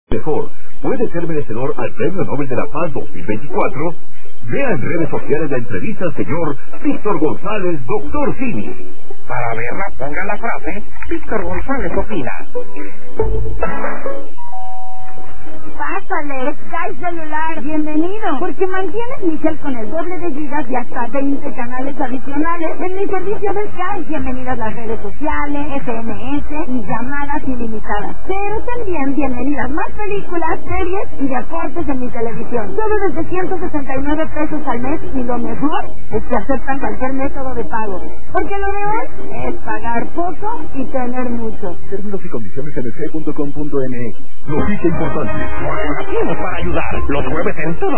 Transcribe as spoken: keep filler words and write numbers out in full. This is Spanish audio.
mejor puede ser merecedor al Premio Nobel de la Paz dos mil veinticuatro, vea en redes sociales la entrevista al señor Víctor González, doctor Cini. Para verla, ponga la frase, Víctor González opina. Pásale, Sky Celular, bienvenido, porque mantienes mi cel con el doble de gigas y hasta veinte canales adicionales en mi servicio de Sky. Bienvenidas las redes sociales, S M S y llamadas ilimitadas. Pero también bienvenidas más películas, series y deportes en mi televisión. Todo desde ciento sesenta y nueve pesos al mes, y lo mejor es que aceptan cualquier método de pago. Porque lo de hoy es pagar poco y tener mucho. Términos y condiciones en c punto com punto m x. Noticia importante. Nacimos para ayudar. Los jueves en toda